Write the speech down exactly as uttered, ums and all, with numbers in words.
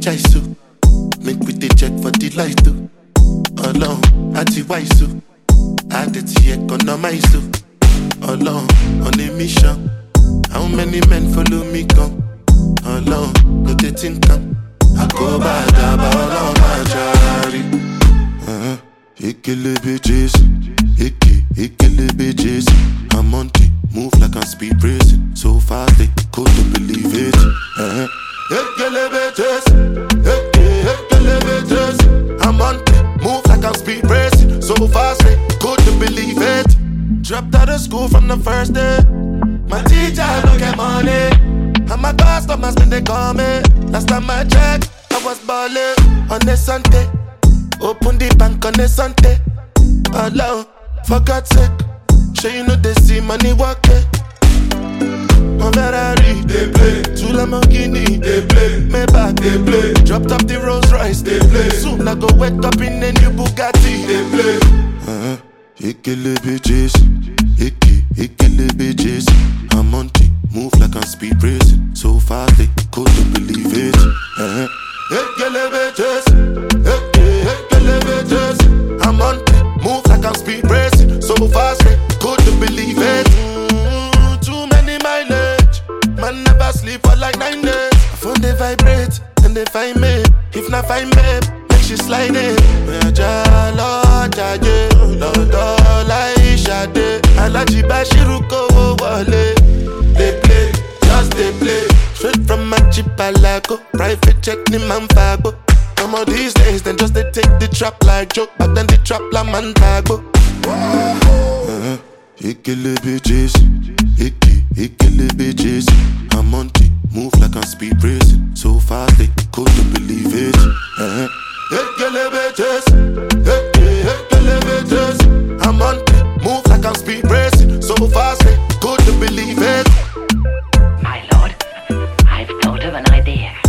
chaisu. Make we the check for the light too. Alone, at the waisu. I did the economize too. Alone, on a mission. How many men follow me come? Alone, go the think come. I go by the ball on my jari. Uh-huh. Ikele bitches, Ike, Ikele bitches. I'm on the move like I'm speed racing. So fast they couldn't believe it. Uh-huh. Ikele bitches, Ike, Ikele bitches. I'm on the move like I'm speed racing. So fast they couldn't believe it. Dropped out of school from the first day. My teacher don't get money. And my customers when they call me. Last time I checked, I was balling on a Sunday. Open the bank on a Sunday. Alone, for God's sake. Sure you know they see money walking. My Ferrari, they play. Two Lamborghini, they play. Maybach, they play. Dropped up the Rolls Royce, they play. Soon I go wake up in a new Bugatti, they play. Uh-huh. Ikele bitches, Ike, Ikele bitches. I'm on the move like I'm speed racing. So fast they couldn't believe it. Uh-huh. Ikele bitches, Ike, Ikele bitches. I'm on the move like I'm speed racing. So fast they couldn't believe it. Mm, too many mileage. Man never sleep for like nine days. I phone they vibrate and they find me. If not find me, make she slide in. Alaji Bashiru ko wale. They play, just they play. Straight from Machipalago. Private check ni manfago. Some of these days, then just they take the trap like joke. But then they trap la mantago. Uh-huh. Ikele bitches, Ike, Ikele bitches. I'm on the move like I'm speed racing. So fast they couldn't believe it. Uh-huh. Ikele bitches, Ike, Ikele bitches. I'm on the move like I'm speed racing. So fast they couldn't believe it. My lord, I've thought of an idea.